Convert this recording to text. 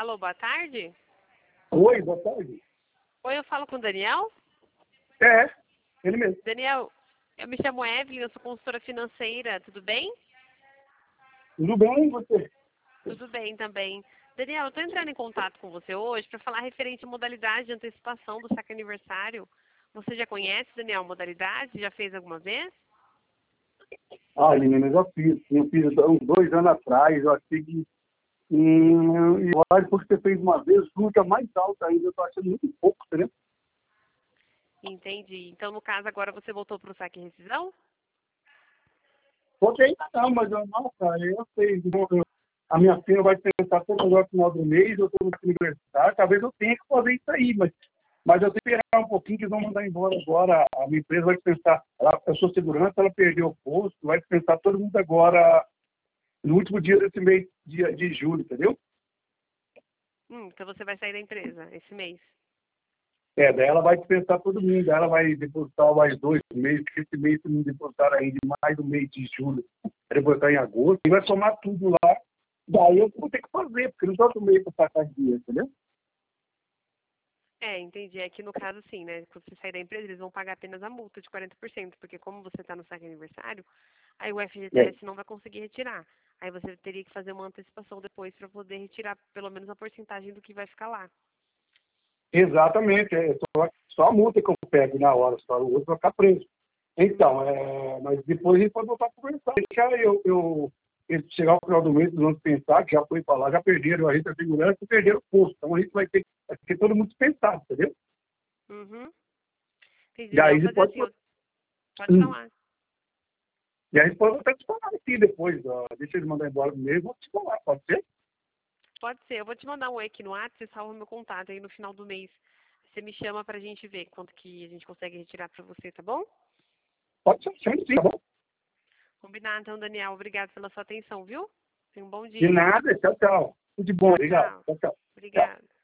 Alô, boa tarde. Oi, boa tarde. Oi, eu falo com o Daniel. É, ele mesmo. Daniel, eu me chamo Evelyn, eu sou consultora financeira, tudo bem? Tudo bem, e você? Tudo bem também. Daniel, eu estou entrando em contato com você hoje para falar referente à modalidade de antecipação do saque aniversário. Você já conhece, Daniel, a modalidade? Já fez alguma vez? Ah, menina, eu já fiz. Eu fiz há uns 2 anos atrás. Eu achei que. E olha, porque você fez uma vez, fica mais alta ainda. Eu tô achando muito pouco, entendeu? Entendi. Então, no caso, agora você voltou para o saque e rescisão? Porque ainda não, mas nossa, eu sei. A minha filha vai pensar todo agora no final do mês, eu estou no aniversário, talvez eu tenha que fazer isso aí, mas eu tenho que esperar um pouquinho que eles vão mandar embora agora. A minha empresa vai dispensar, eu sou segurança, ela perdeu o posto, vai dispensar todo mundo agora no último dia desse mês de julho, entendeu? Então você vai sair da empresa esse mês. Daí ela vai dispensar todo mundo, daí ela vai depositar mais 2 meses, porque esse mês se não depositar ainda mais do mês de julho, vai depositar em agosto, e vai somar tudo lá, daí eu vou ter que fazer, porque não só do mês para passar dinheiro, entendeu? Entendi. É que no caso, sim, né? Quando você sair da empresa, eles vão pagar apenas a multa de 40%, porque como você está no saque aniversário, aí o É, FGTS não vai conseguir retirar. Aí você teria que fazer uma antecipação depois para poder retirar pelo menos a porcentagem do que vai ficar lá. exatamente, só a multa que eu pego na hora, só o outro vai ficar preso. Então, mas depois a gente pode voltar a conversar. Deixar eles chegar ao final do mês, eles vão pensar que já foi para lá, já perderam a rede da segurança e perderam o posto. Então a gente vai ter todo mundo dispensado, entendeu? Uhum. Entendi, E aí Daniel. a gente Fazer pode, assim, ó, pode falar. e aí a gente pode voltar a te falar aqui depois. Ó, deixa eles mandar embora primeiro, vou te falar, pode ser? Pode ser. Eu vou te mandar um oi aqui no WhatsApp, você salva meu contato aí no final do mês. Você me chama pra gente ver quanto que a gente consegue retirar pra você, tá bom? Pode ser, sim, tá bom? Combinado, então, Daniel. Obrigado pela sua atenção, viu? Tenha um bom De dia. nada, tchau, tchau. Tudo de bom, Tchau, obrigado. tchau. Tchau, tchau. Tchau. Obrigada.